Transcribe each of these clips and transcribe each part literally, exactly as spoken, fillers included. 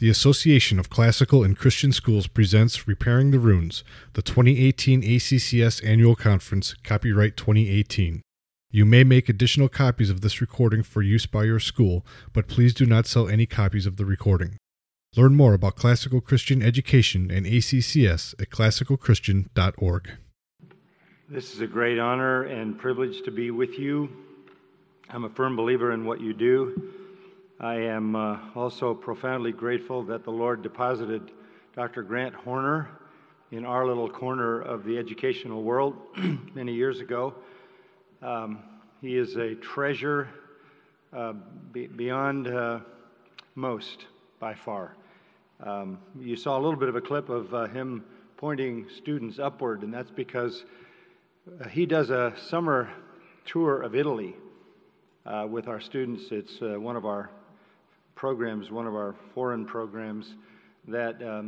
The Association of Classical and Christian Schools presents Repairing the Runes, the twenty eighteen A C C S Annual Conference, copyright twenty eighteen. You may make additional copies of this recording for use by your school, but please do not sell any copies of the recording. Learn more about classical Christian education and A C C S at classical christian dot org. This is a great honor and privilege to be with you. I'm a firm believer in what you do. I am uh, also profoundly grateful that the Lord deposited Doctor Grant Horner in our little corner of the educational world many years ago. Um, he is a treasure uh, be- beyond uh, most, by far. Um, you saw a little bit of a clip of uh, him pointing students upward, and that's because uh, he does a summer tour of Italy uh, with our students. It's uh, one of our programs, one of our foreign programs that um,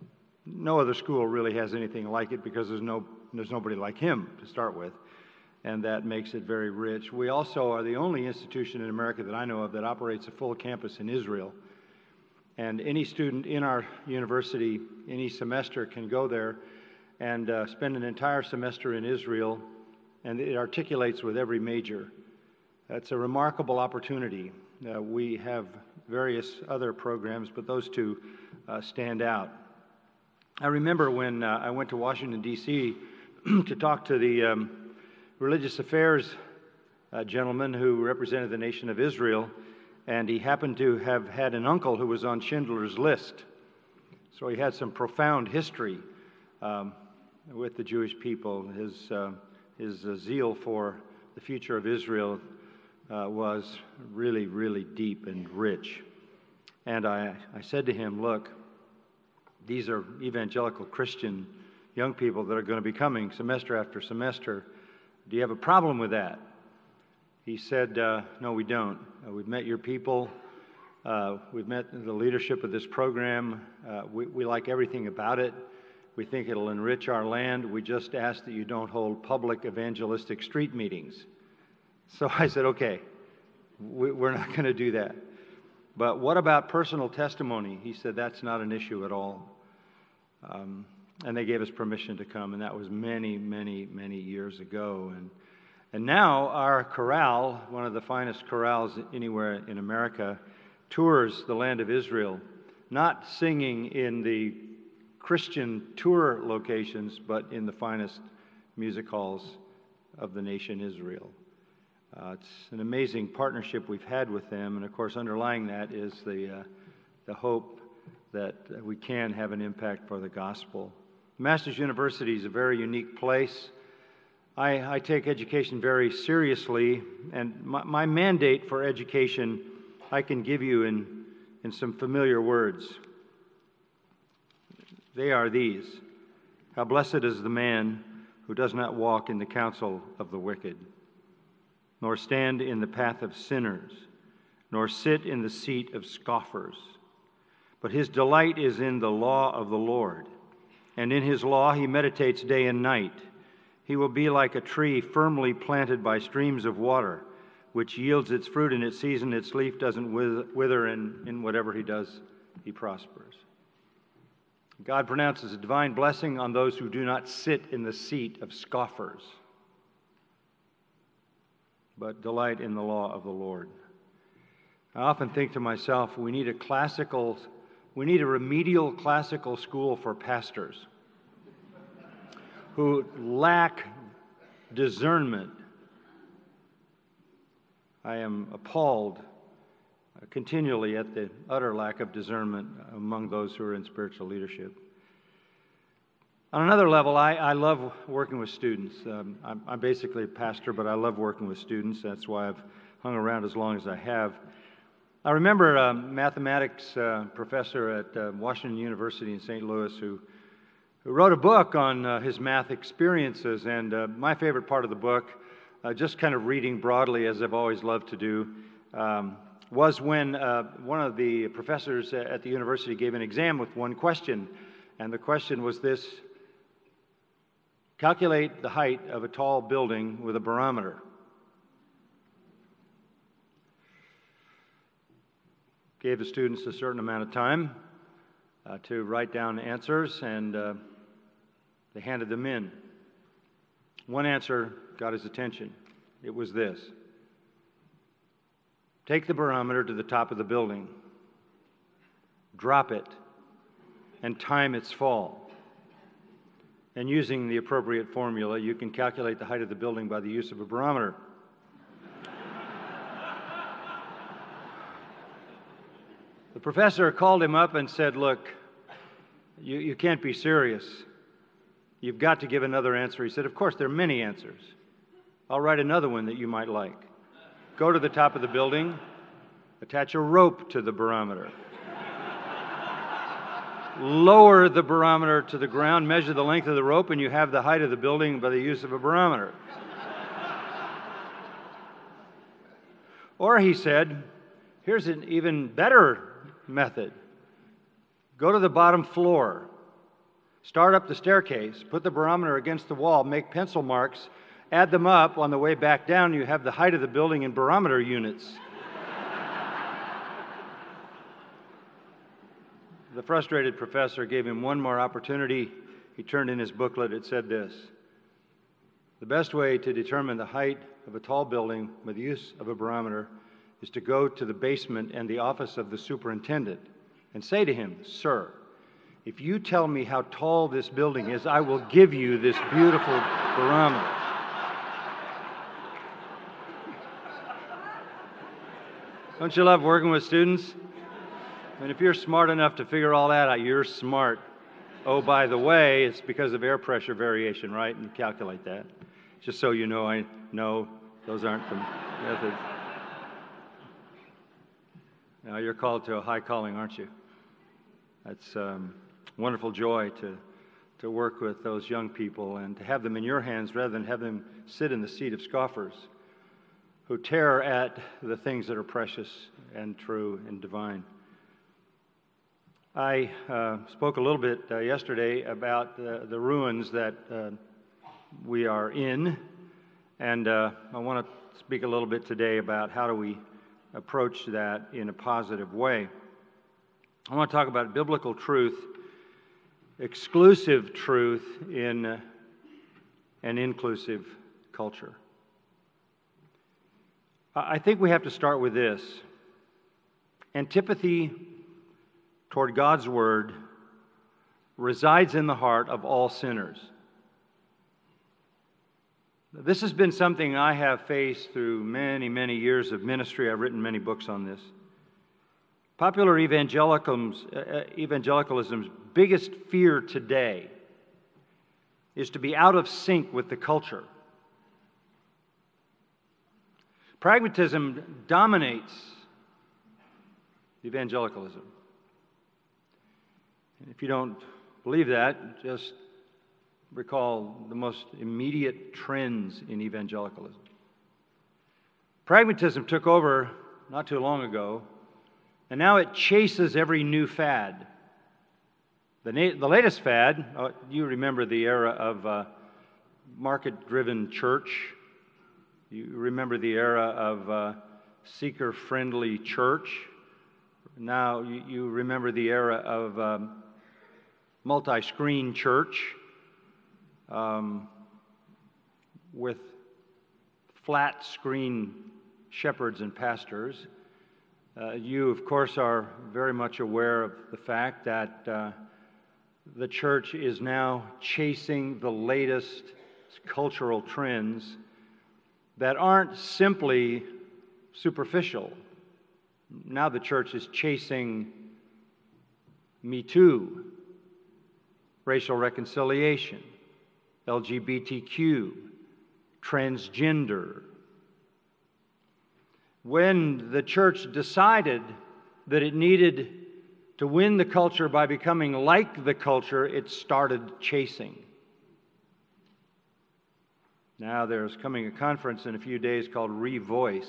no other school really has anything like it because there's no there's nobody like him to start with, and that makes it very rich. We also are the only institution in America that I know of that operates a full campus in Israel. And any student in our university, any semester, can go there and uh, spend an entire semester in Israel, and it articulates with every major. That's a remarkable opportunity. Uh, we have various other programs, but those two uh, stand out. I remember when uh, I went to Washington, D C to talk to the um, religious affairs uh, gentleman who represented the nation of Israel, and he happened to have had an uncle who was on Schindler's List. So he had some profound history um, with the Jewish people. His, uh, his uh, zeal for the future of Israel uh, was really, really deep and rich. And I, I said to him, look, these are evangelical Christian young people that are going to be coming semester after semester. Do you have a problem with that? He said, uh, no, we don't. Uh, we've met your people. Uh, we've met the leadership of this program. Uh, we, we like everything about it. We think it'll enrich our land. We just ask that you don't hold public evangelistic street meetings. So I said, okay, we, we're not going to do that. But what about personal testimony? He said, that's not an issue at all. Um, and they gave us permission to come, and that was many, many, many years ago. And And now our chorale, one of the finest chorales anywhere in America, tours the land of Israel, not singing in the Christian tour locations, but in the finest music halls of the nation Israel. Uh, it's an amazing partnership we've had with them, and of course underlying that is the, uh, the hope that we can have an impact for the gospel. Masters University is a very unique place. I, I take education very seriously, and my, my mandate for education I can give you in, in some familiar words. They are these: how blessed is the man who does not walk in the counsel of the wicked, nor stand in the path of sinners, nor sit in the seat of scoffers. But his delight is in the law of the Lord, and in his law he meditates day and night. He will be like a tree firmly planted by streams of water, which yields its fruit in its season. Its leaf doesn't wither, and in whatever he does, he prospers. God pronounces a divine blessing on those who do not sit in the seat of scoffers, but delight in the law of the Lord. I often think to myself, we need a classical, we need a remedial classical school for pastors who lack discernment. I am appalled continually at the utter lack of discernment among those who are in spiritual leadership. On another level, I, I love working with students. Um, I'm, I'm basically a pastor, but I love working with students. That's why I've hung around as long as I have. I remember a mathematics uh, professor at uh, Washington University in Saint Louis who who wrote a book on uh, his math experiences, and uh, my favorite part of the book, uh, just kind of reading broadly as I've always loved to do, um, was when uh, one of the professors at the university gave an exam with one question, and the question was this: calculate the height of a tall building with a barometer. Gave the students a certain amount of time. uh, to write down answers, and uh, they handed them in. One answer got his attention. It was this: take the barometer to the top of the building, drop it, and time its fall. And using the appropriate formula, you can calculate the height of the building by the use of a barometer. The professor called him up and said, look, you, you can't be serious. You've got to give another answer. He said, of course, there are many answers. I'll write another one that you might like. Go to the top of the building, attach a rope to the barometer. Lower the barometer to the ground, measure the length of the rope, and you have the height of the building by the use of a barometer. Or he said, here's an even better method. Go to the bottom floor, start up the staircase, put the barometer against the wall, make pencil marks, add them up. On the way back down, you have the height of the building in barometer units. The frustrated professor gave him one more opportunity. He turned in his booklet. It said this: the best way to determine the height of a tall building with the use of a barometer is to go to the basement and the office of the superintendent and say to him, sir, if you tell me how tall this building is, I will give you this beautiful barometer. Don't you love working with students? And if you're smart enough to figure all that out, you're smart. Oh, by the way, it's because of air pressure variation, right? And calculate that. Just so you know, I know those aren't the methods. Now, you're called to a high calling, aren't you? That's um, wonderful joy to, to work with those young people and to have them in your hands rather than have them sit in the seat of scoffers who tear at the things that are precious and true and divine. I uh, spoke a little bit uh, yesterday about uh, the ruins that uh, we are in, and uh, I want to speak a little bit today about how do we approach that in a positive way. I want to talk about biblical truth, exclusive truth in uh, an inclusive culture. I think we have to start with this. Antipathy toward God's Word resides in the heart of all sinners. This has been something I have faced through many, many years of ministry. I've written many books on this. Popular evangelicalism's, uh, evangelicalism's biggest fear today is to be out of sync with the culture. Pragmatism dominates evangelicalism. And if you don't believe that, just recall the most immediate trends in evangelicalism. Pragmatism took over not too long ago, and now it chases every new fad. The, na- the latest fad, uh, you remember the era of uh, market-driven church. You remember the era of uh, seeker-friendly church. Now you, you remember the era of um, multi-screen church um, with flat-screen shepherds and pastors. Uh, you, of course, are very much aware of the fact that uh, the church is now chasing the latest cultural trends that aren't simply superficial. Now the church is chasing Me Too, racial reconciliation, L G B T Q, transgender. When the church decided that it needed to win the culture by becoming like the culture, it started chasing. Now there's coming a conference in a few days called Revoice.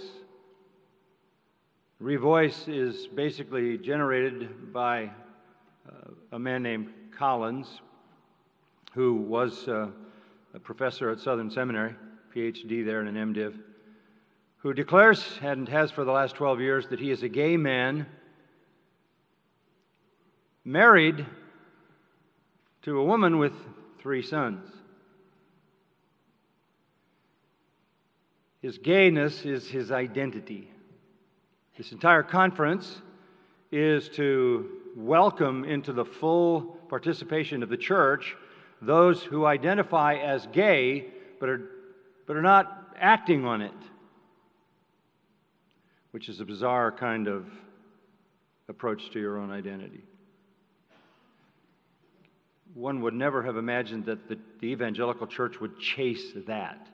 Revoice is basically generated by uh, a man named Collins, who was uh, a professor at Southern Seminary, P H D there and an MDiv, who declares, and has for the last twelve years, that he is a gay man married to a woman with three sons. His gayness is his identity. This entire conference is to welcome into the full participation of the church those who identify as gay but are, but are not acting on it, which is a bizarre kind of approach to your own identity. One would never have imagined that the, the evangelical church would chase that.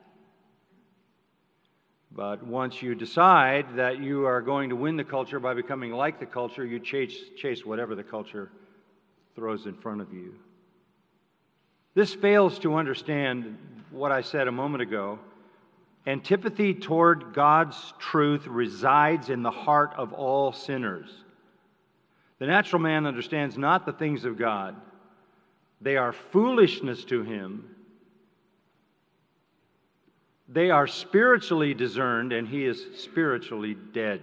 But once you decide that you are going to win the culture by becoming like the culture, you chase, chase whatever the culture throws in front of you. This fails to understand what I said a moment ago. Antipathy toward God's truth resides in the heart of all sinners. The natural man understands not the things of God. They are foolishness to him. They are spiritually discerned, and he is spiritually dead.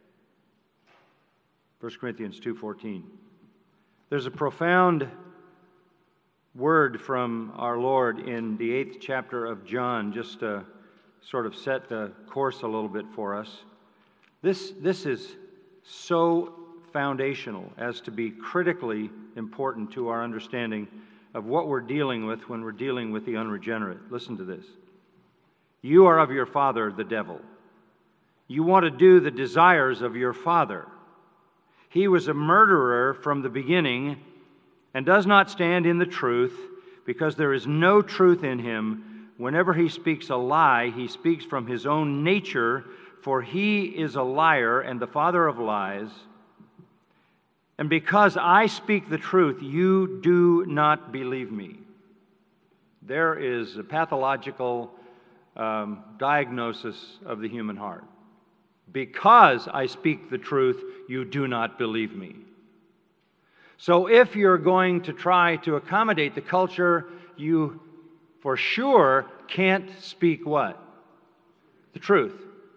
First Corinthians two fourteen. There's a profound word from our Lord in the eighth chapter of John, just to sort of set the course a little bit for us. This, this is so foundational as to be critically important to our understanding of what we're dealing with when we're dealing with the unregenerate. Listen to this. You are of your father, the devil. You want to do the desires of your father. He was a murderer from the beginning and does not stand in the truth, because there is no truth in him. Whenever he speaks a lie, he speaks from his own nature, for he is a liar and the father of lies. And because I speak the truth, you do not believe me. There is a pathological um, diagnosis of the human heart. Because I speak the truth, you do not believe me. So if you're going to try to accommodate the culture, you for sure can't speak what? The truth.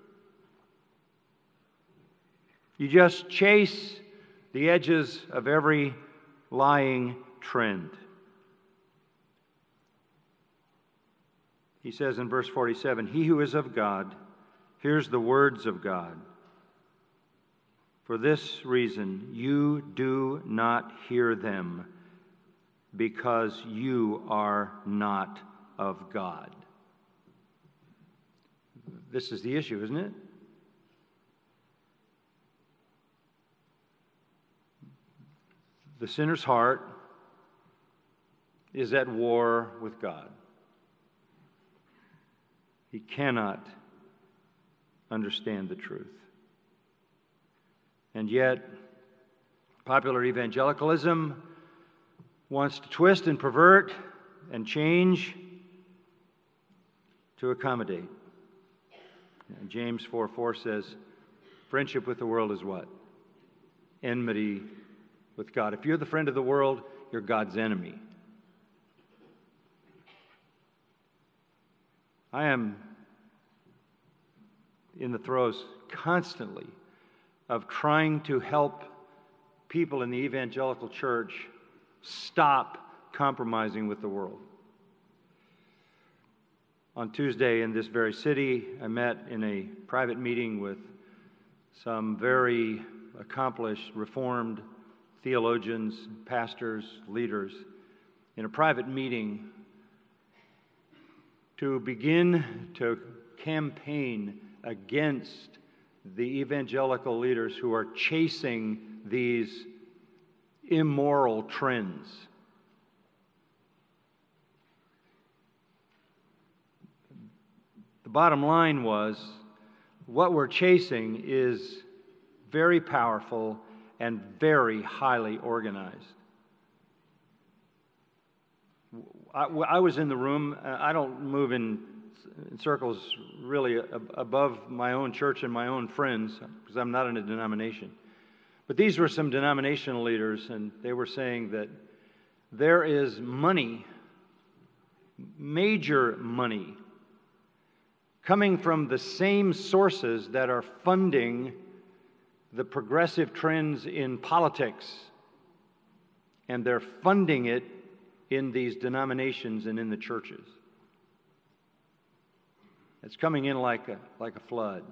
You just chase the edges of every lying trend. He says in verse forty-seven, he who is of God hears the words of God. For this reason, you do not hear them, because you are not of God. This is the issue, isn't it? The sinner's heart is at war with God. He cannot understand the truth. And yet, popular evangelicalism wants to twist and pervert and change to accommodate. And James four four says, friendship with the world is what? Enmity with God. If you're the friend of the world, you're God's enemy. I am in the throes constantly of trying to help people in the evangelical church stop compromising with the world. On Tuesday in this very city, I met in a private meeting with some very accomplished, reformed theologians, pastors, leaders, in a private meeting to begin to campaign against the evangelical leaders who are chasing these immoral trends. The bottom line was, what we're chasing is very powerful and very highly organized. I, I was in the room. I don't move in, in circles really above my own church and my own friends, because I'm not in a denomination. But these were some denominational leaders, and they were saying that there is money, major money, coming from the same sources that are funding the progressive trends in politics. and they're funding it in these denominations and in the churches. It's coming in like a, like a flood.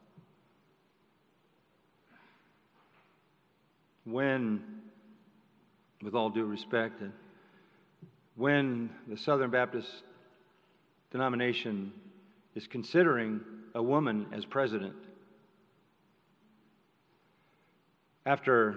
When, with all due respect, when the Southern Baptist denomination is considering a woman as president, after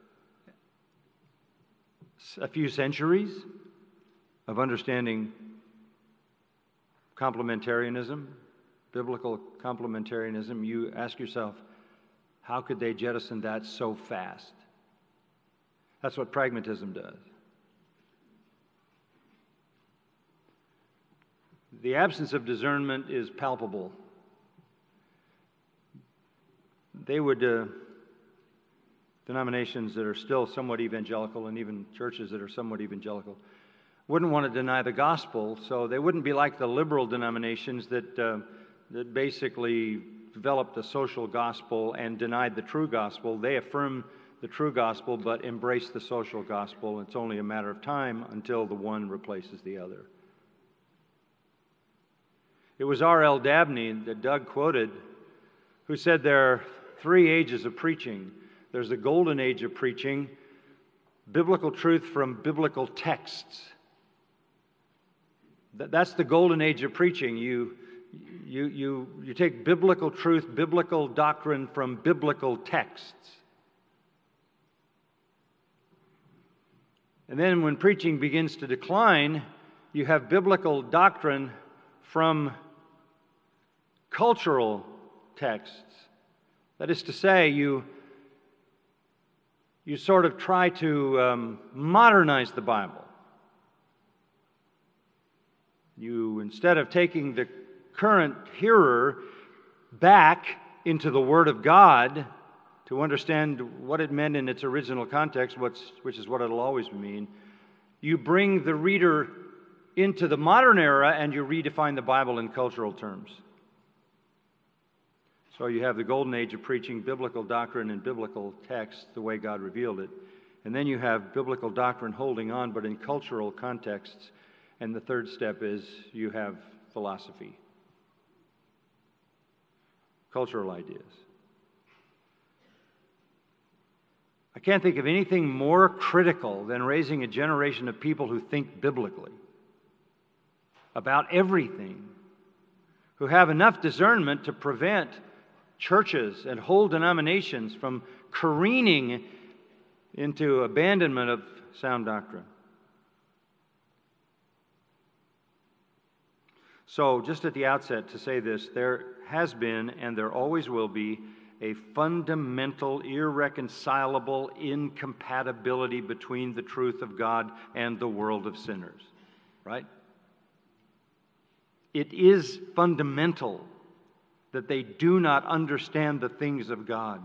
a few centuries of understanding complementarianism, biblical complementarianism, you ask yourself, how could they jettison that so fast? That's what pragmatism does. The absence of discernment is palpable. They would, uh, denominations that are still somewhat evangelical, and even churches that are somewhat evangelical, wouldn't want to deny the gospel, so they wouldn't be like the liberal denominations that uh, that basically developed the social gospel and denied the true gospel. They affirm the true gospel but embrace the social gospel. It's only a matter of time until the one replaces the other. It was R L Dabney that Doug quoted who said there are three ages of preaching. There's the golden age of preaching, biblical truth from biblical texts. That's the golden age of preaching. You, you, you, you take biblical truth, biblical doctrine from biblical texts. And then when preaching begins to decline, you have biblical doctrine from cultural texts. That is to say, you, you sort of try to um, modernize the Bible. You, instead of taking the current hearer back into the Word of God to understand what it meant in its original context, what's, which is what it'll always mean, you bring the reader into the modern era and you redefine the Bible in cultural terms. So you have the golden age of preaching, biblical doctrine and biblical text, the way God revealed it. And then you have biblical doctrine holding on, but in cultural contexts. And the third step is you have philosophy, cultural ideas. I can't think of anything more critical than raising a generation of people who think biblically about everything, who have enough discernment to prevent churches and whole denominations from careening into abandonment of sound doctrine. So, just at the outset to say this, there has been and there always will be a fundamental, irreconcilable incompatibility between the truth of God and the world of sinners. Right? It is fundamental that they do not understand the things of God.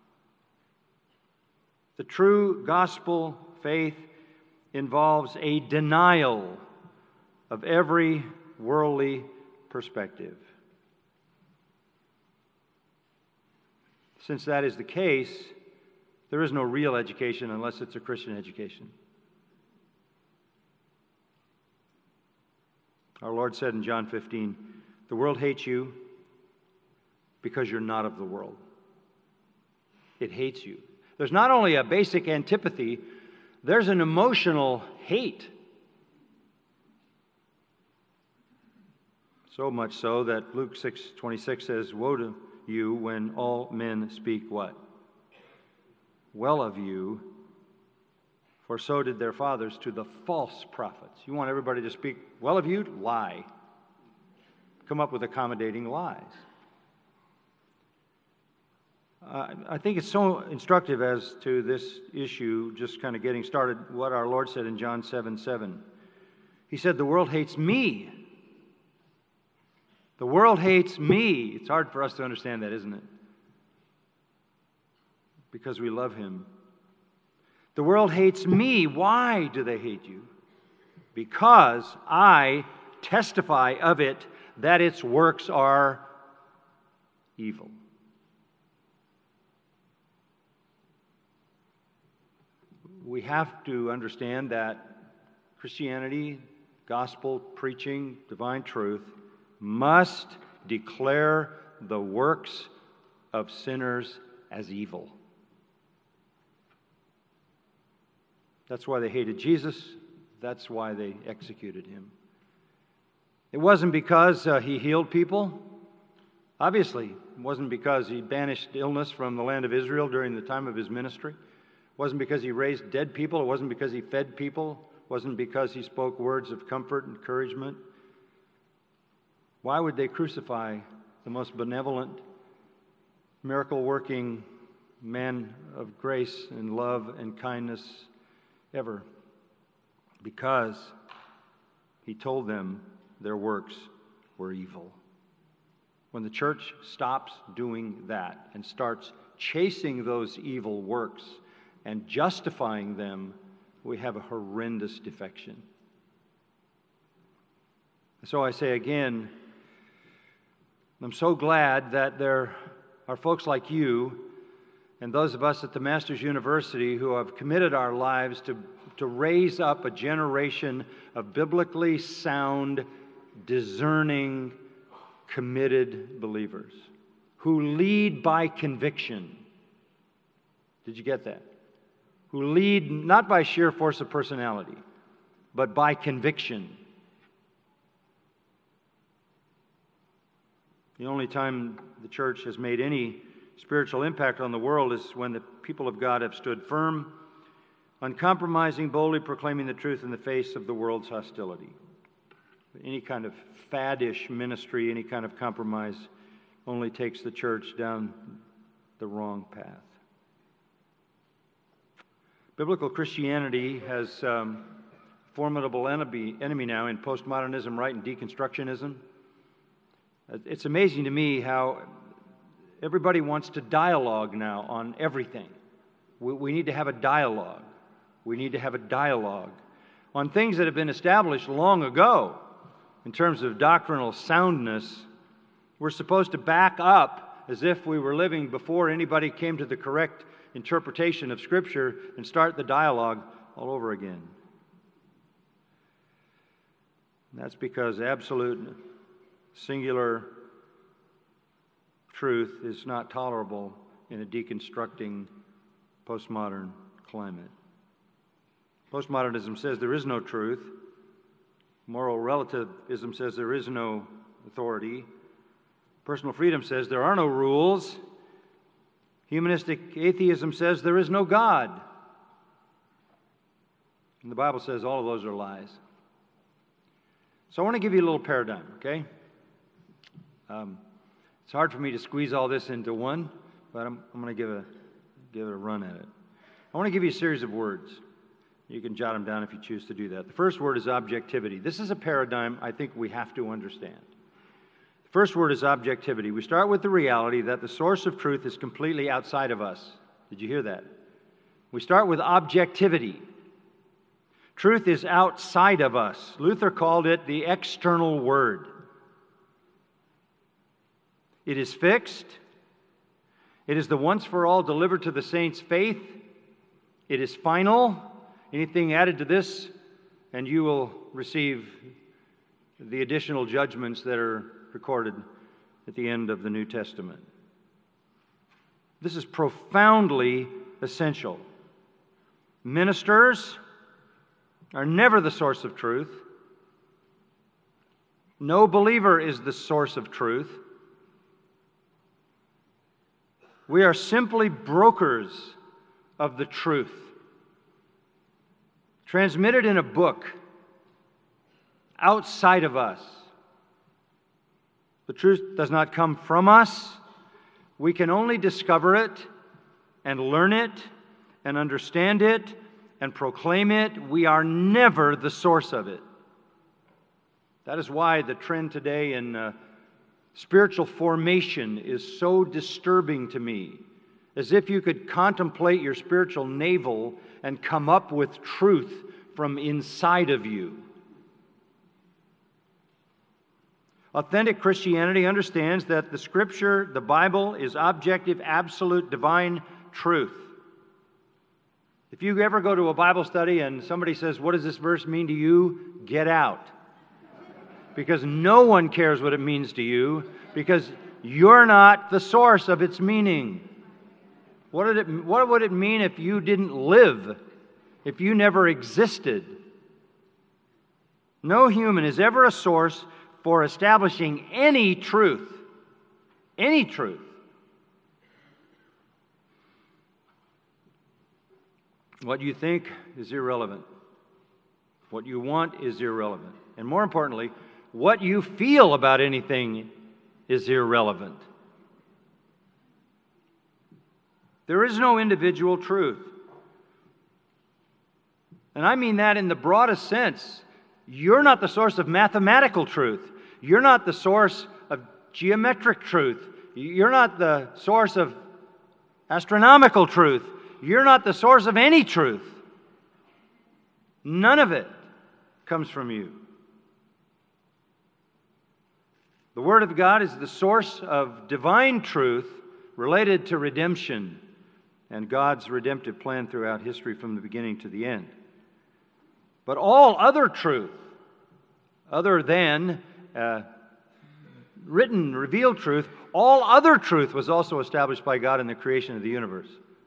The true gospel faith involves a denial of every worldly perspective. Since that is the case, there is no real education unless it's a Christian education. Our Lord said in John fifteen, "The world hates you because you're not of the world." It hates you. There's not only a basic antipathy, there's an emotional hate. So much so that Luke six twenty-six says, "Woe to you when all men speak" what? "Well of you, for so did their fathers to the false prophets." You want everybody to speak well of you? Lie. Come up with accommodating lies. Uh, I think it's so instructive as to this issue, just kind of getting started, what our Lord said in John seven seven. He said, "The world hates me." The world hates me. It's hard for us to understand that, isn't it? Because we love Him. The world hates me. Why do they hate you? Because I testify of it that its works are evil. we have to understand that Christianity, gospel preaching, divine truth, must declare the works of sinners as evil. That's why they hated Jesus. That's why they executed him. It wasn't because uh, he healed people. Obviously, it wasn't because he banished illness from the land of Israel during the time of his ministry. It wasn't because he raised dead people. It wasn't because he fed people. It wasn't because he spoke words of comfort and encouragement. Why would they crucify the most benevolent, miracle-working man of grace and love and kindness ever? Because he told them their works were evil. When the church stops doing that and starts chasing those evil works and justifying them, we have a horrendous defection. So I say again, I'm so glad that there are folks like you and those of us at the Masters University who have committed our lives to, to raise up a generation of biblically sound, discerning, committed believers who lead by conviction. Did you get that? Who lead not by sheer force of personality, but by conviction. The only time the church has made any spiritual impact on the world is when the people of God have stood firm, uncompromising, boldly proclaiming the truth in the face of the world's hostility. Any kind of faddish ministry, any kind of compromise only takes the church down the wrong path. Biblical Christianity has um, formidable enemy, enemy now in postmodernism, right, and deconstructionism. It's amazing to me how everybody wants to dialogue now on everything. We, we need to have a dialogue. We need to have a dialogue on things that have been established long ago. In terms of doctrinal soundness, we're supposed to back up as if we were living before anybody came to the correct interpretation of Scripture and start the dialogue all over again. And that's because absolute, singular truth is not tolerable in a deconstructing postmodern climate. Postmodernism says there is no truth. Moral relativism says there is no authority. Personal freedom says there are no rules. Humanistic atheism says there is no God. And the Bible says all of those are lies. So I want to give you a little paradigm, okay? Um, it's hard for me to squeeze all this into one, but I'm, I'm going to give a give it a run at it. I want to give you a series of words. You can jot them down if you choose to do that. The first word is objectivity. This is a paradigm I think we have to understand. The first word is objectivity. We start with the reality that the source of truth is completely outside of us. Did you hear that? We start with objectivity. Truth is outside of us. Luther called it the external word. It is fixed. It is the once for all delivered to the saints' faith. It is final. Anything added to this, and you will receive the additional judgments that are recorded at the end of the New Testament. This is profoundly essential. Ministers are never the source of truth. No believer is the source of truth. We are simply brokers of the truth, transmitted in a book outside of us. The truth does not come from us. We can only discover it and learn it and understand it and proclaim it. We are never the source of it. That is why the trend today in uh, spiritual formation is so disturbing to me. As if you could contemplate your spiritual navel and come up with truth from inside of you. Authentic Christianity understands that the Scripture, the Bible, is objective, absolute, divine truth. If you ever go to a Bible study and somebody says, "What does this verse mean to you?" get out. Because no one cares what it means to you, because you're not the source of its meaning. What did it, what would it mean if you didn't live, if you never existed? No human is ever a source for establishing any truth. Any truth. What you think is irrelevant. What you want is irrelevant. And more importantly, what you feel about anything is irrelevant. There is no individual truth. And I mean that in the broadest sense. You're not the source of mathematical truth. You're not the source of geometric truth. You're not the source of astronomical truth. You're not the source of any truth. None of it comes from you. The Word of God is the source of divine truth related to redemption and God's redemptive plan throughout history from the beginning to the end. But all other truth, other than uh, written, revealed truth, all other truth was also established by God in the creation of the universe.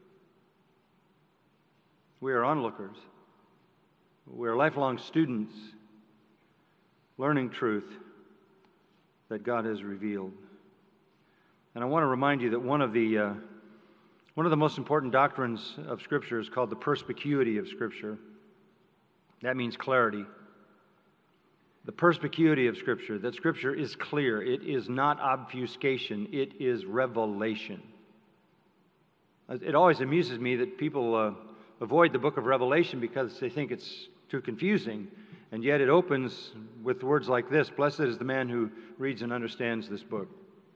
We are onlookers. We are lifelong students learning truth that God has revealed. And I want to remind you that one of the uh, one of the most important doctrines of Scripture is called the perspicuity of Scripture. That means clarity. The perspicuity of Scripture, that Scripture is clear. It is not obfuscation. It is revelation. It always amuses me that people uh, avoid the book of Revelation because they think it's too confusing. And yet it opens with words like this: "Blessed is the man who reads and understands this book."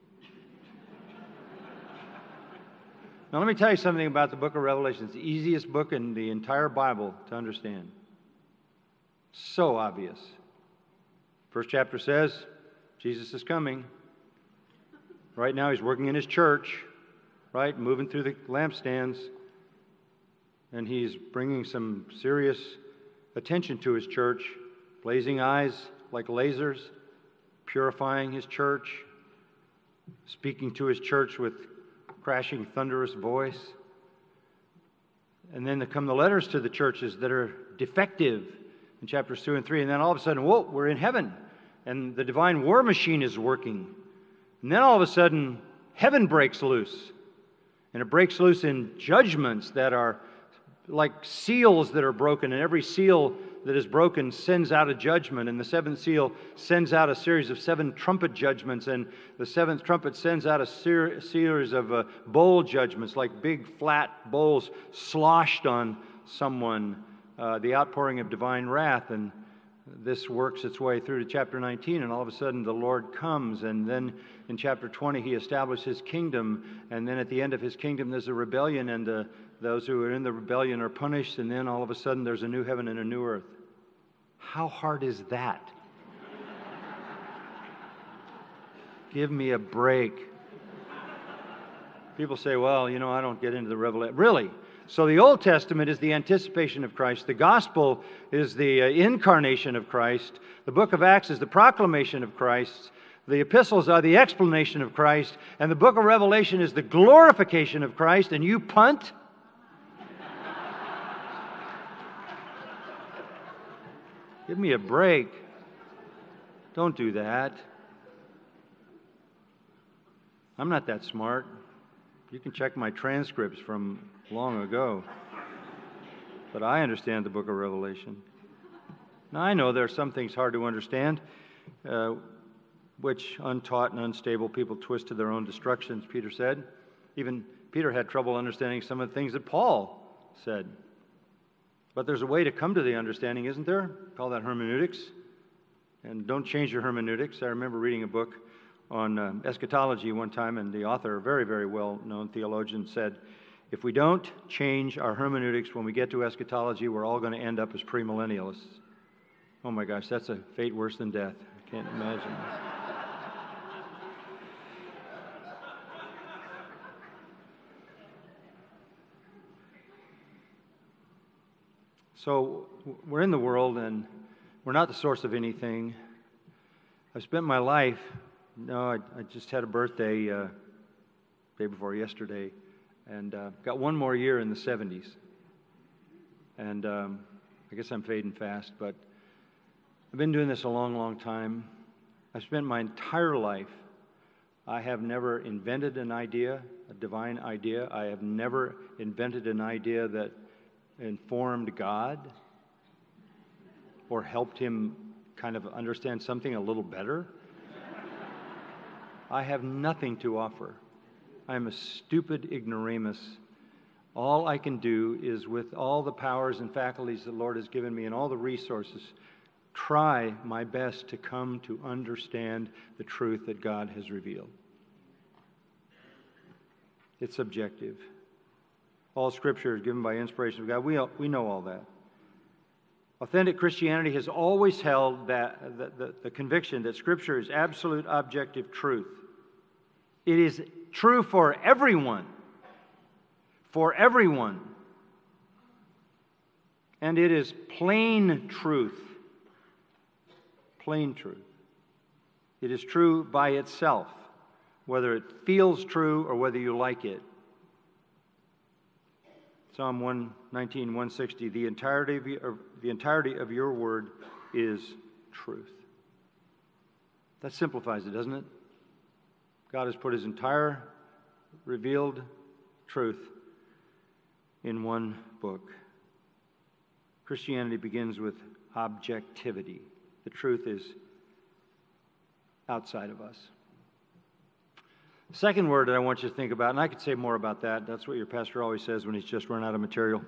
Now let me tell you something about the book of Revelation. It's the easiest book in the entire Bible to understand. So obvious. First chapter says, Jesus is coming. Right now he's working in his church, right? Moving through the lampstands. And he's bringing some serious attention to his church. Blazing eyes like lasers. Purifying his church. Speaking to his church with crashing, thunderous voice. And then come the letters to the churches that are defective in chapters two and three. And then all of a sudden, whoa, we're in heaven. And the divine war machine is working. And then all of a sudden, heaven breaks loose. And it breaks loose in judgments that are like seals that are broken. And every seal that is broken sends out a judgment. And the seventh seal sends out a series of seven trumpet judgments. And the seventh trumpet sends out a ser- series of uh, bowl judgments, like big flat bowls sloshed on someone. Uh, the outpouring of divine wrath. And this works its way through to chapter nineteen, and all of a sudden the Lord comes, and then in chapter twenty he establishes his kingdom, and then at the end of his kingdom there's a rebellion, and uh, those who are in the rebellion are punished, and then all of a sudden there's a new heaven and a new earth. How hard is that? Give me a break. People say, well, you know, I don't get into the revelation. Really? So the Old Testament is the anticipation of Christ. The Gospel is the uh, incarnation of Christ. The book of Acts is the proclamation of Christ. The epistles are the explanation of Christ. And the book of Revelation is the glorification of Christ. And you punt? Give me a break. Don't do that. I'm not that smart. You can check my transcripts from long ago. But I understand the book of Revelation. Now, I know there are some things hard to understand, uh, which untaught and unstable people twist to their own destructions, Peter said. Even Peter had trouble understanding some of the things that Paul said. But there's a way to come to the understanding, isn't there? Call that hermeneutics. And don't change your hermeneutics. I remember reading a book on uh, eschatology one time, and the author, a very, very well-known theologian, said, if we don't change our hermeneutics when we get to eschatology, we're all going to end up as premillennialists. Oh my gosh, that's a fate worse than death. I can't imagine. So we're in the world, and we're not the source of anything. I've spent my life, no, I, I just had a birthday uh, day before yesterday, and uh, got one more year in the seventies. And um, I guess I'm fading fast, but I've been doing this a long, long time. I've spent my entire life. I have never invented an idea, a divine idea. I have never invented an idea that informed God or helped him kind of understand something a little better. I have nothing to offer. I'm a stupid ignoramus. All I can do is, with all the powers and faculties the Lord has given me and all the resources, try my best to come to understand the truth that God has revealed. It's subjective. All Scripture is given by inspiration of God. We, we know all that. Authentic Christianity has always held that the, the, the conviction that Scripture is absolute objective truth. It is true for everyone. For everyone. And it is plain truth. Plain truth. It is true by itself, whether it feels true or whether you like it. Psalm one nineteen, one sixty, the entirety of your, the entirety of your word is truth. That simplifies it, doesn't it? God has put his entire revealed truth in one book. Christianity begins with objectivity. The truth is outside of us. The second word that I want you to think about, and I could say more about that. That's what your pastor always says when he's just run out of material.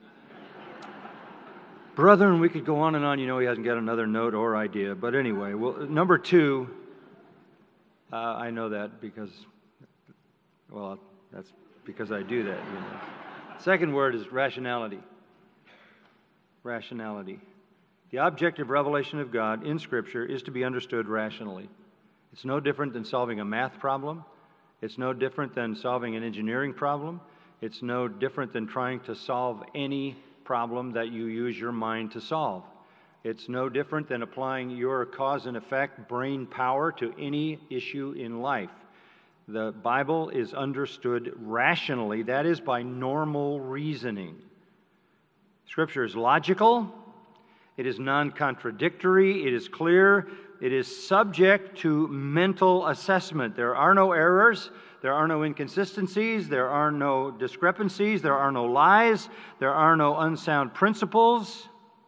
Brethren, we could go on and on. You know he hasn't got another note or idea. But anyway, well, number two, uh, I know that because, well, that's because I do that. You know. Second word is rationality. Rationality. The objective revelation of God in Scripture is to be understood rationally. It's no different than solving a math problem. It's no different than solving an engineering problem. It's no different than trying to solve any problem that you use your mind to solve. It's no different than applying your cause and effect brain power to any issue in life. The Bible is understood rationally, that is, by normal reasoning. Scripture is logical, it is non-contradictory, it is clear, it is subject to mental assessment. There are no errors, there are no inconsistencies, there are no discrepancies, there are no lies, there are no unsound principles.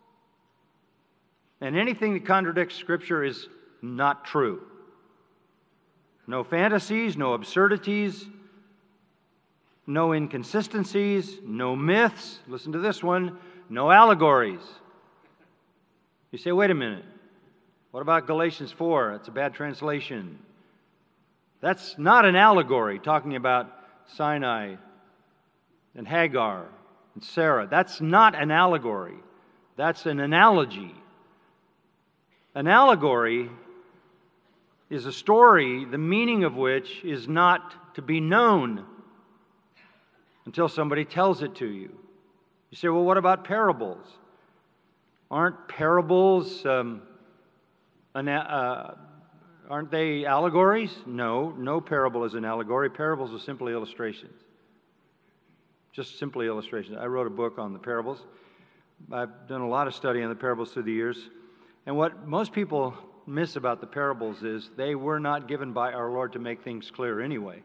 And anything that contradicts Scripture is not true. No fantasies, no absurdities, no inconsistencies, no myths. Listen to this one. No allegories. You say, wait a minute. What about Galatians four? That's a bad translation. That's not an allegory talking about Sinai and Hagar and Sarah. That's not an allegory. That's an analogy. An allegory is a story, the meaning of which is not to be known until somebody tells it to you. You say, well, what about parables? Aren't parables, um, an, uh, aren't they allegories? No, no parable is an allegory. Parables are simply illustrations. Just simply illustrations. I wrote a book on the parables. I've done a lot of study on the parables through the years. And what most people miss about the parables is they were not given by our Lord to make things clear anyway.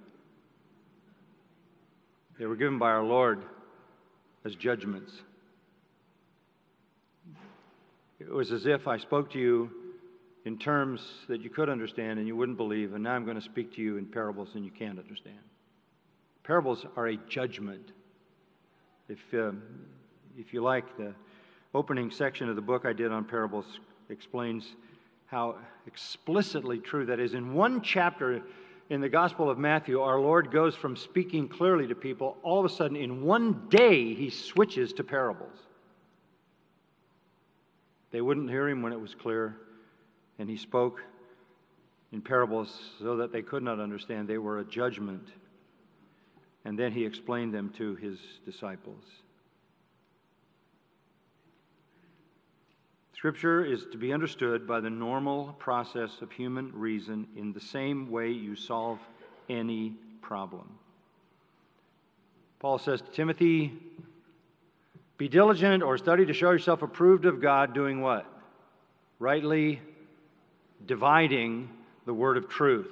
They were given by our Lord as judgments. It was as if I spoke to you in terms that you could understand and you wouldn't believe, and now I'm going to speak to you in parables and you can't understand. Parables are a judgment. If, um, if you like, the opening section of the book I did on parables explains how explicitly true that is. In one chapter in the Gospel of Matthew, our Lord goes from speaking clearly to people, all of a sudden in one day he switches to parables. They wouldn't hear him when it was clear, and he spoke in parables so that they could not understand. They were a judgment. And then he explained them to his disciples. Scripture is to be understood by the normal process of human reason in the same way you solve any problem. Paul says to Timothy, be diligent or study to show yourself approved of God, doing what? Rightly dividing the word of truth.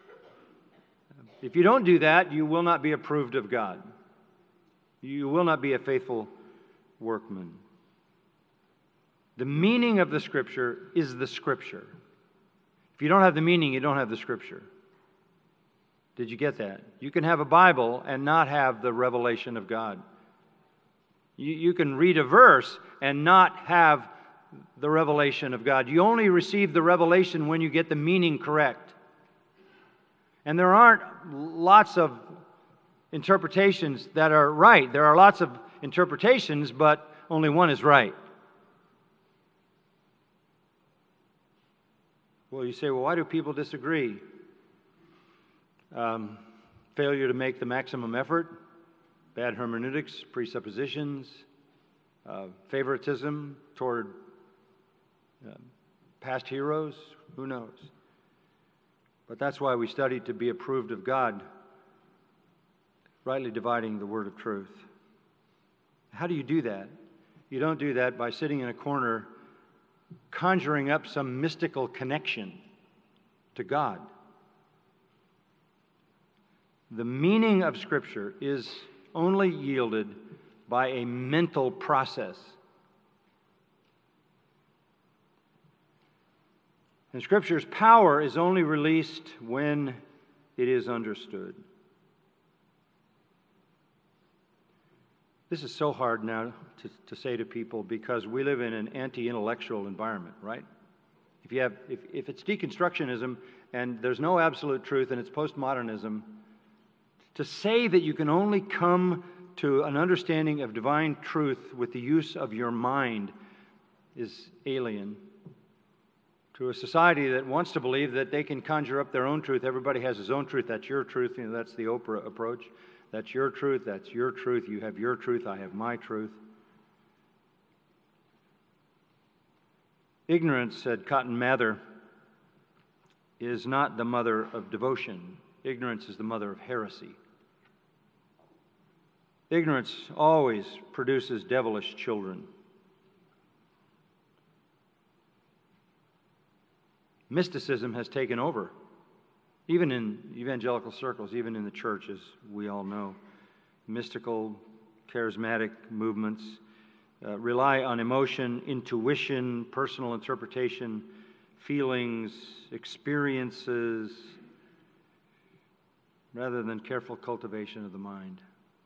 If you don't do that, you will not be approved of God. You will not be a faithful workman. The meaning of the Scripture is the Scripture. If you don't have the meaning, you don't have the Scripture. Did you get that? You can have a Bible and not have the revelation of God. You, you can read a verse and not have the revelation of God. You only receive the revelation when you get the meaning correct. And there aren't lots of interpretations that are right. There are lots of interpretations, but only one is right. Well, you say, well, why do people disagree? Um, failure to make the maximum effort, bad hermeneutics, presuppositions, uh, favoritism toward uh, past heroes, who knows? But that's why we study to be approved of God, rightly dividing the word of truth. How do you do that? You don't do that by sitting in a corner conjuring up some mystical connection to God. The meaning of Scripture is only yielded by a mental process. And Scripture's power is only released when it is understood. This is so hard now to, to say to people because we live in an anti-intellectual environment, right? If you have, if, if it's deconstructionism and there's no absolute truth and it's postmodernism, to say that you can only come to an understanding of divine truth with the use of your mind is alien to a society that wants to believe that they can conjure up their own truth. Everybody has his own truth. That's your truth. You know, that's the Oprah approach. That's your truth. That's your truth. You have your truth. I have my truth. Ignorance, said Cotton Mather, is not the mother of devotion. Ignorance is the mother of heresy. Ignorance always produces devilish children. Mysticism has taken over, even in evangelical circles, even in the church, as we all know. Mystical, charismatic movements uh, rely on emotion, intuition, personal interpretation, feelings, experiences, rather than careful cultivation of the mind.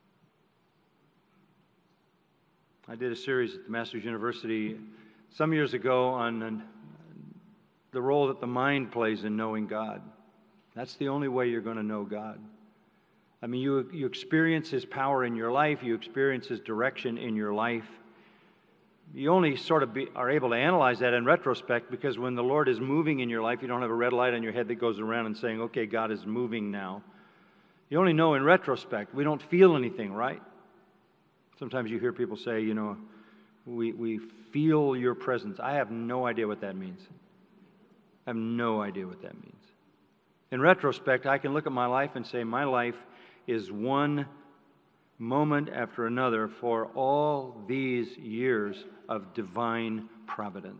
I did a series at the Masters University some years ago on an, the role that the mind plays in knowing God. That's the only way you're going to know God. I mean, you, you experience His power in your life. You experience His direction in your life. You only sort of be, are able to analyze that in retrospect because when the Lord is moving in your life, you don't have a red light on your head that goes around and saying, okay, God is moving now. You only know in retrospect. We don't feel anything, right? Sometimes you hear people say, you know, we, we feel your presence. I have no idea what that means. I have no idea what that means. In retrospect, I can look at my life and say my life is one moment after another for all these years of divine providence.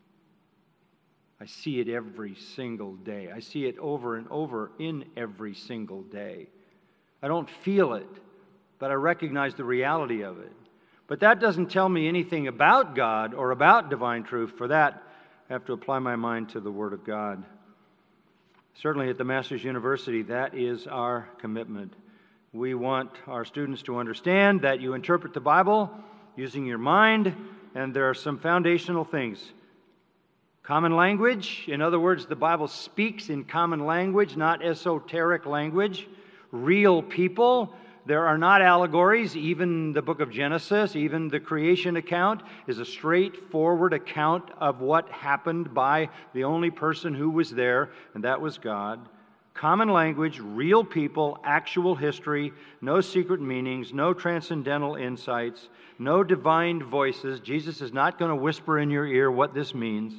I see it every single day. I see it over and over in every single day. I don't feel it, but I recognize the reality of it. But that doesn't tell me anything about God or about divine truth. For that, I have to apply my mind to the Word of God. Certainly at the Masters University, that is our commitment. We want our students to understand that you interpret the Bible using your mind, and there are some foundational things. Common language, in other words, the Bible speaks in common language, not esoteric language. Real people, there are not allegories. Even the book of Genesis, even the creation account is a straightforward account of what happened by the only person who was there, and that was God. Common language, real people, actual history, no secret meanings, no transcendental insights, no divine voices. Jesus is not going to whisper in your ear what this means.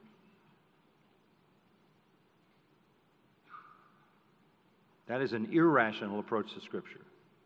That is an irrational approach to Scripture.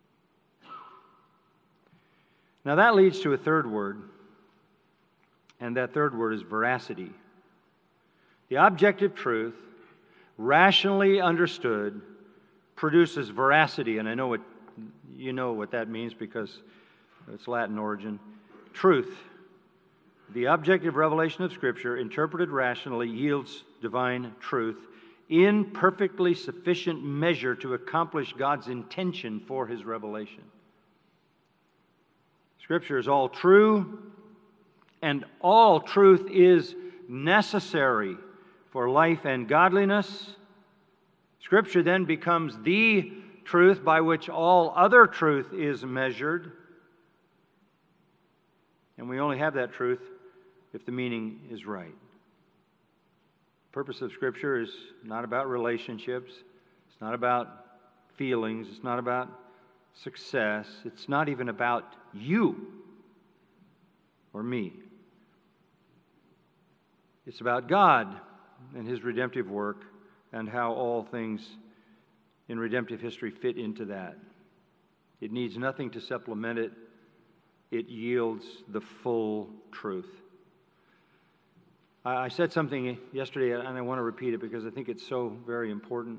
Now that leads to a third word, and that third word is veracity. The objective truth, rationally understood, produces veracity, and I know what you know what that means because it's Latin origin. Truth. The objective revelation of Scripture, interpreted rationally, yields divine truth in perfectly sufficient measure to accomplish God's intention for His revelation. Scripture is all true, and all truth is necessary for life and godliness. Scripture then becomes the truth by which all other truth is measured. And we only have that truth if the meaning is right. The purpose of Scripture is not about relationships. It's not about feelings. It's not about success. It's not even about you or me. It's about God and His redemptive work and how all things in redemptive history fit into that. It needs nothing to supplement it. It yields the full truth. I said something yesterday, and I want to repeat it because I think it's so very important.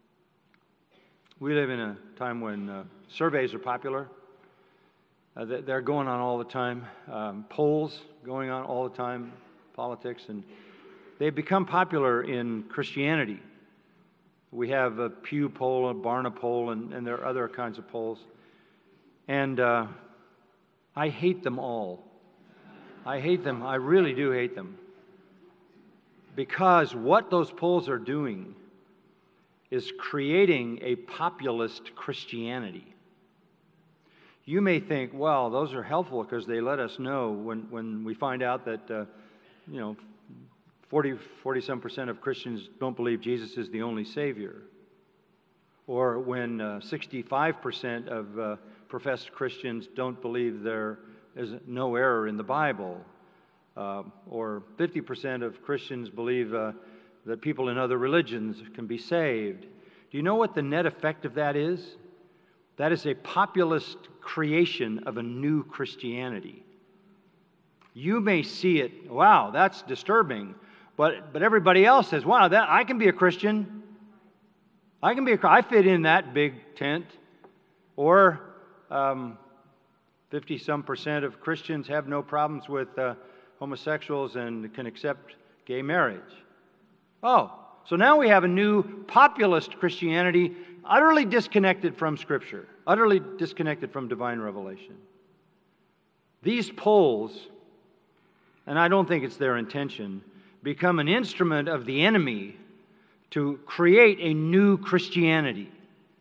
We live in a time when uh, surveys are popular. Uh, they're going on all the time. Um, polls going on all the time, politics, and they've become popular in Christianity. We have a Pew poll, a Barna poll, and, and there are other kinds of polls. And uh, I hate them all. I hate them. I really do hate them. Because what those polls are doing is creating a populist Christianity. You may think, well, those are helpful because they let us know when, when we find out that, uh, you know, forty, forty-some percent of Christians don't believe Jesus is the only Savior. Or when uh, sixty-five percent of uh, professed Christians don't believe there is no error in the Bible. Uh, or fifty percent of Christians believe uh, that people in other religions can be saved. Do you know what the net effect of that is? That is a populist creation of a new Christianity. You may see it, wow, that's disturbing, but but everybody else says, wow, that I can be a Christian. I can be a I fit in that big tent. Or um, fifty some percent of Christians have no problems with Uh, homosexuals and can accept gay marriage. Oh, so now we have a new populist Christianity utterly disconnected from Scripture, utterly disconnected from divine revelation. These polls, and I don't think it's their intention, become an instrument of the enemy to create a new Christianity.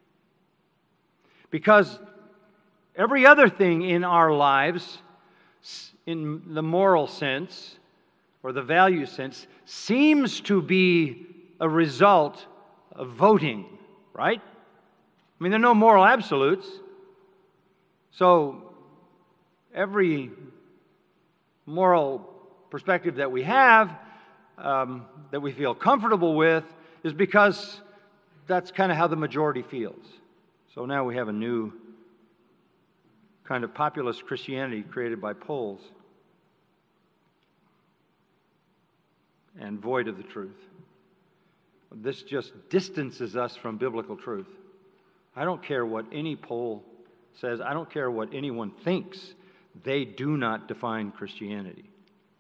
Because every other thing in our lives, in the moral sense, or the value sense, seems to be a result of voting, right? I mean, there are no moral absolutes. So, every moral perspective that we have, um, that we feel comfortable with, is because that's kind of how the majority feels. So now we have a new kind of populist Christianity created by polls and void of the truth. This just distances us from biblical truth. I don't care what any poll says. I don't care what anyone thinks. They do not define Christianity.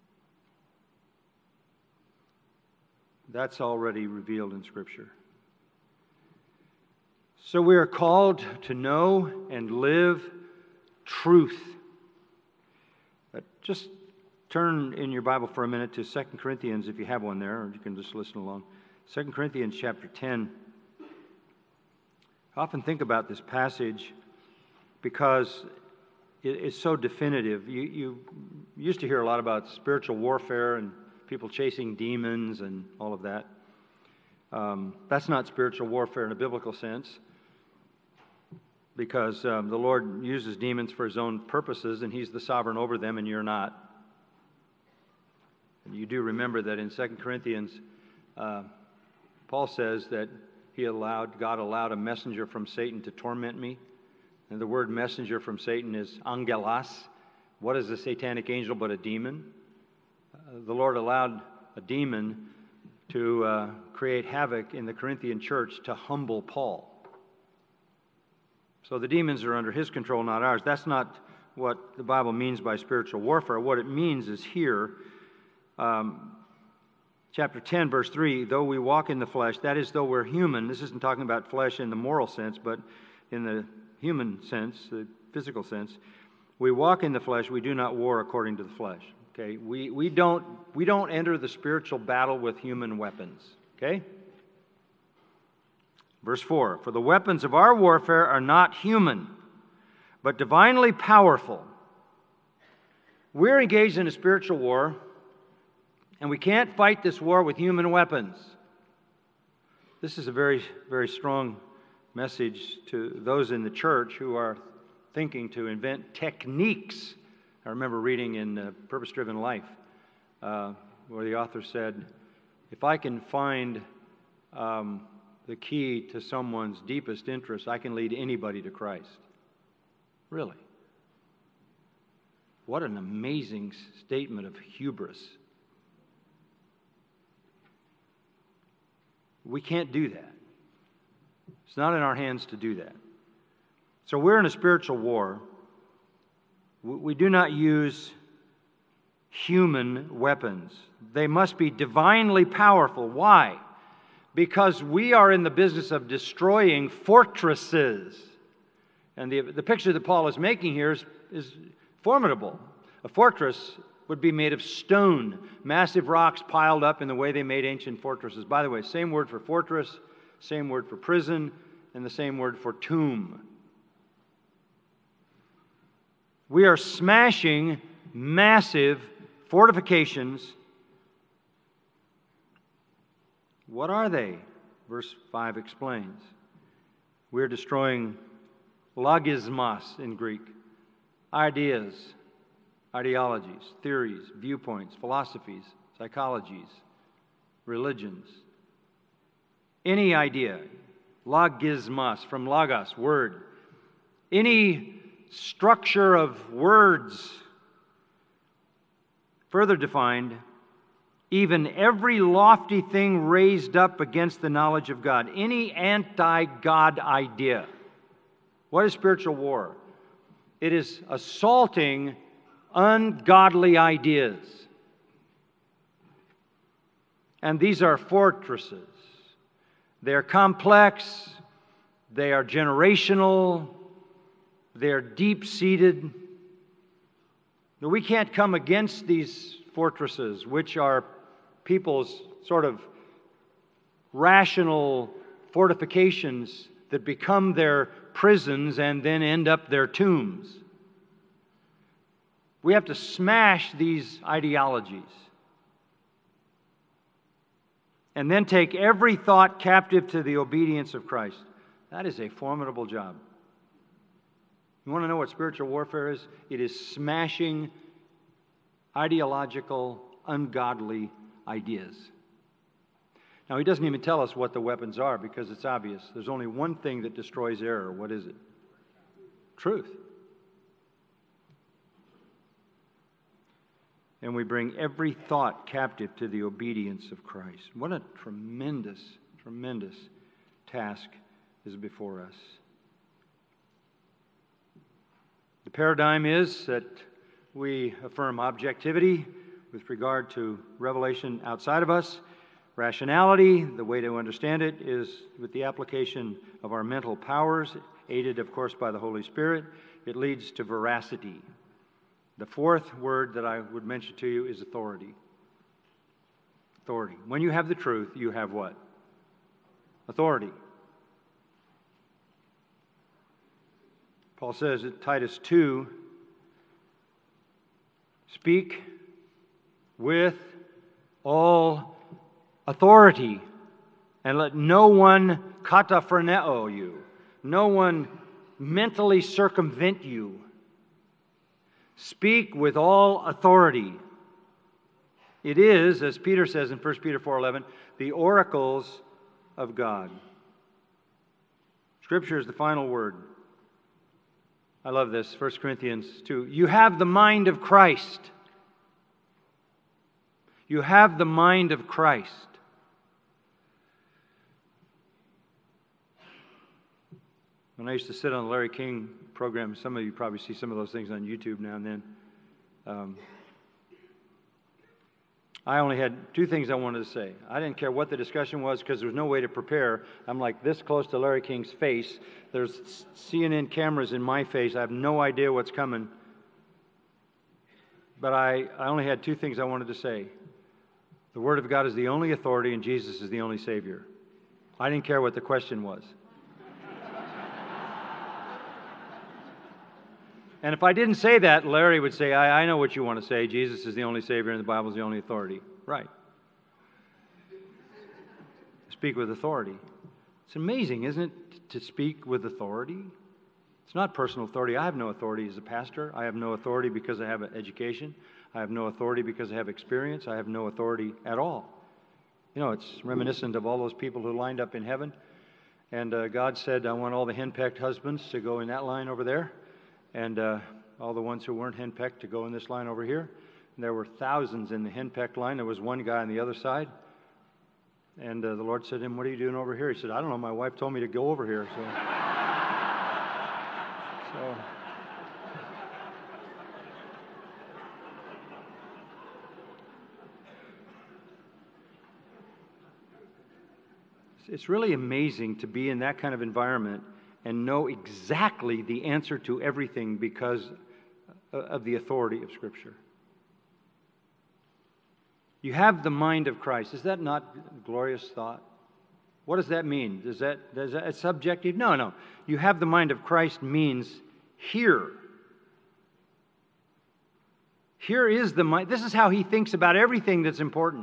That's already revealed in Scripture. So we are called to know and live truth. But just turn in your Bible for a minute to Second Corinthians, if you have one there, or you can just listen along. Second Corinthians chapter ten. I often think about this passage because it is so definitive. You, you used to hear a lot about spiritual warfare and people chasing demons and all of that. Um, that's not spiritual warfare in a biblical sense, because um, the Lord uses demons for His own purposes, and He's the sovereign over them, and you're not. And you do remember that in Second Corinthians, uh, Paul says that he allowed, God allowed a messenger from Satan to torment me. And the word messenger from Satan is angelos. What is a satanic angel but a demon? Uh, the Lord allowed a demon to uh, create havoc in the Corinthian church to humble Paul. So the demons are under his control, not ours. That's not what the Bible means by spiritual warfare. What it means is here, um, chapter ten, verse three, though we walk in the flesh, that is, though we're human. This isn't talking about flesh in the moral sense, but in the human sense, the physical sense. We walk in the flesh, we do not war according to the flesh. Okay, we, we don't we don't enter the spiritual battle with human weapons. Okay? Verse four, for the weapons of our warfare are not human, but divinely powerful. We're engaged in a spiritual war, and we can't fight this war with human weapons. This is a very, very strong message to those in the church who are thinking to invent techniques. I remember reading in uh, Purpose Driven Life uh, where the author said, if I can find um, the key to someone's deepest interest, I can lead anybody to Christ. Really? What an amazing statement of hubris. We can't do that. It's not in our hands to do that. So we're in a spiritual war. We do not use human weapons. They must be divinely powerful. Why? Because we are in the business of destroying fortresses. And the, the picture that Paul is making here is, is formidable. A fortress would be made of stone, massive rocks piled up in the way they made ancient fortresses. By the way, same word for fortress, same word for prison, and the same word for tomb. We are smashing massive fortifications. What are they? Verse five explains. We're destroying logismos in Greek, ideas, ideologies, theories, viewpoints, philosophies, psychologies, religions. Any idea, logismos, from logos, word. Any structure of words. Further defined, even every lofty thing raised up against the knowledge of God. Any anti-God idea. What is spiritual war? It is assaulting ungodly ideas. And these are fortresses. They're complex, they are generational, they're deep-seated. We can't come against these fortresses, which are people's sort of rational fortifications that become their prisons and then end up their tombs. We have to smash these ideologies and then take every thought captive to the obedience of Christ. That is a formidable job. You want to know what spiritual warfare is? It is smashing ideological, ungodly ideas. Now, he doesn't even tell us what the weapons are because it's obvious. There's only one thing that destroys error. What is it? Truth. And we bring every thought captive to the obedience of Christ. What a tremendous, tremendous task is before us. The paradigm is that we affirm objectivity with regard to revelation outside of us. Rationality, the way to understand it, is with the application of our mental powers, aided, of course, by the Holy Spirit. It leads to veracity. The fourth word that I would mention to you is authority. Authority. When you have the truth, you have what? Authority. Paul says in Titus two, speak with all authority And let no one kataphreneo you, no one mentally circumvent you. Speak with all authority. It is, as Peter says in First Peter four eleven, the oracles of God. Scripture is the final word. I love this, First Corinthians two. You have the mind of Christ. You have the mind of Christ. When I used to sit on the Larry King program, some of you probably see some of those things on YouTube now and then. Um, I only had two things I wanted to say. I didn't care what the discussion was because there was no way to prepare. I'm like this close to Larry King's face. There's C N N cameras in my face. I have no idea what's coming. But I, I only had two things I wanted to say. The Word of God is the only authority and Jesus is the only Savior. I didn't care what the question was. And if I didn't say that, Larry would say, I, I know what you want to say. Jesus is the only Savior and the Bible is the only authority. Right. Speak with authority. It's amazing, isn't it, to speak with authority? It's not personal authority. I have no authority as a pastor. I have no authority because I have an education. I have no authority because I have experience. I have no authority at all. You know, it's reminiscent of all those people who lined up in heaven. And uh, God said, I want all the henpecked husbands to go in that line over there. And uh, all the ones who weren't henpecked to go in this line over here. And there were thousands in the henpecked line. There was one guy on the other side. And uh, the Lord said to him, what are you doing over here? He said, I don't know. My wife told me to go over here. So, so. It's really amazing to be in that kind of environment and know exactly the answer to everything because of the authority of Scripture. You have the mind of Christ. Is that not a glorious thought? What does that mean? Does that, does that, it's subjective? No, no. You have the mind of Christ means here. Here is the mind. This is how he thinks about everything that's important.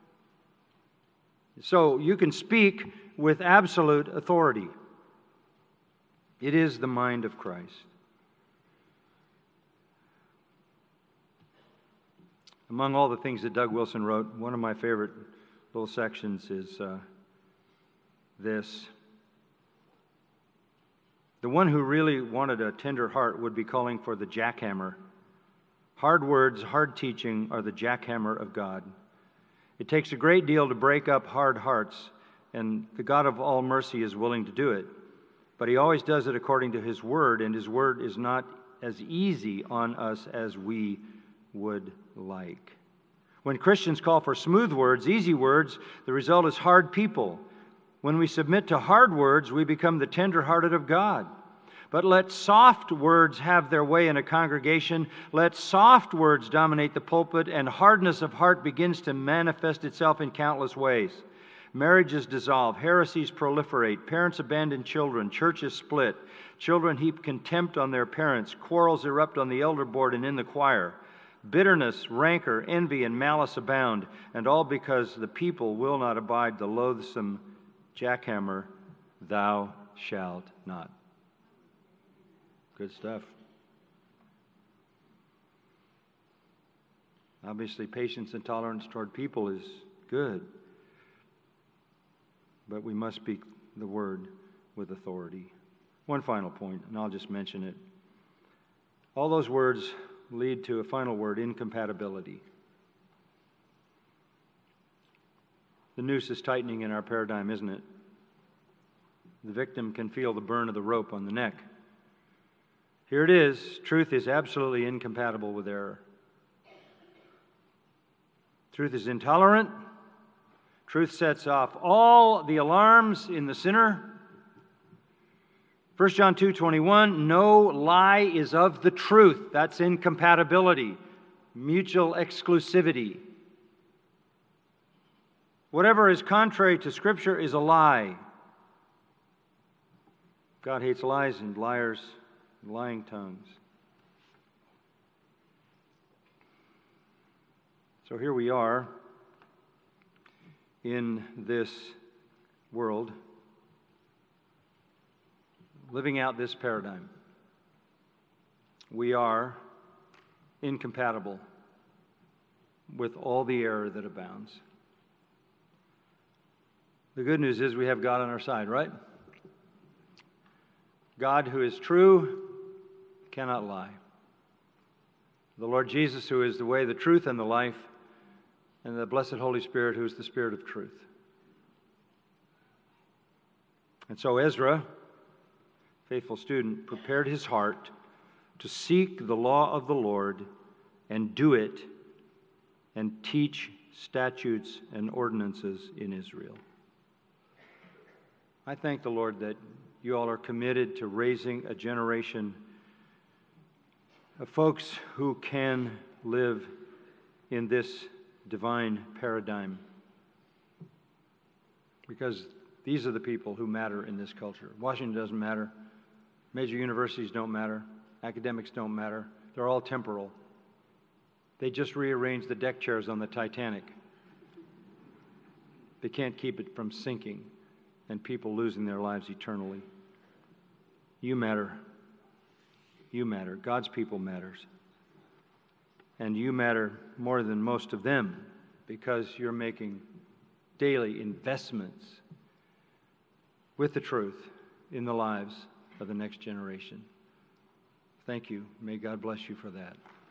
So you can speak with absolute authority. It is the mind of Christ. Among all the things that Doug Wilson wrote, one of my favorite little sections is uh, this. The one who really wanted a tender heart would be calling for the jackhammer. Hard words, hard teaching are the jackhammer of God. It takes a great deal to break up hard hearts, and the God of all mercy is willing to do it. But he always does it according to his word, and his word is not as easy on us as we would like. When Christians call for smooth words, easy words, the result is hard people. When we submit to hard words, we become the tender-hearted of God. But let soft words have their way in a congregation. Let soft words dominate the pulpit, and hardness of heart begins to manifest itself in countless ways. Marriages dissolve, heresies proliferate, parents abandon children, churches split, children heap contempt on their parents, quarrels erupt on the elder board and in the choir. Bitterness, rancor, envy, and malice abound, and all because the people will not abide the loathsome jackhammer, thou shalt not. Good stuff. Obviously, patience and tolerance toward people is good. But we must speak the word with authority. One final point, and I'll just mention it. All those words lead to a final word, incompatibility. The noose is tightening in our paradigm, isn't it? The victim can feel the burn of the rope on the neck. Here it is. Truth is absolutely incompatible with error. Truth is intolerant. Truth sets off all the alarms in the sinner. First John two twenty-one, no lie is of the truth. That's incompatibility, mutual exclusivity. Whatever is contrary to Scripture is a lie. God hates lies and liars and lying tongues. So here we are in this world living out this paradigm. We are incompatible with all the error that abounds. The good news is we have God on our side, right? God, who is true, cannot lie. The Lord Jesus, who is the way, the truth, and the life, and the blessed Holy Spirit, who is the Spirit of truth. And so Ezra, faithful student, prepared his heart to seek the law of the Lord and do it and teach statutes and ordinances in Israel. I thank the Lord that you all are committed to raising a generation of folks who can live in this divine paradigm, because these are the people who matter in this culture. Washington doesn't matter. Major universities don't matter. Academics don't matter. They're all temporal. They just rearranged the deck chairs on the Titanic. They can't keep it from sinking and people losing their lives eternally. You matter. You matter. God's people matters. And you matter more than most of them because you're making daily investments with the truth in the lives of the next generation. Thank you. May God bless you for that.